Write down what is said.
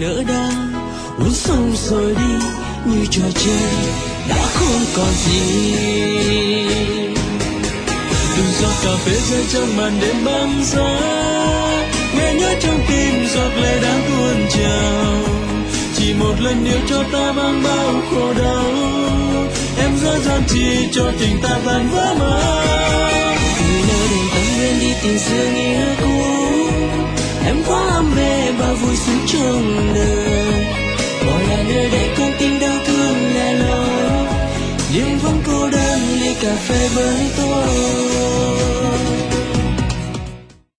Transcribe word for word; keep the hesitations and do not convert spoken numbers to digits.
nỡ đang uống xong rồi đi như trò chơi đã không còn gì. Từng giọt cà phê rơi trong màn đêm băng giá, nghe nhớ trong tim giọt lệ đang tuôn trào. Chỉ một lần yêu cho ta mang bao khổ đau, em dở dang chi cho tình ta tan vỡ mang. Người lỡ đành tâm quên đi tình xưa nghĩa cũ, em quá am mê và vui sướng trong đời. Bỏ lại nơi đây con tim đau thương lẻ loi, nhưng vẫn cô đơn ly cà phê với tôi.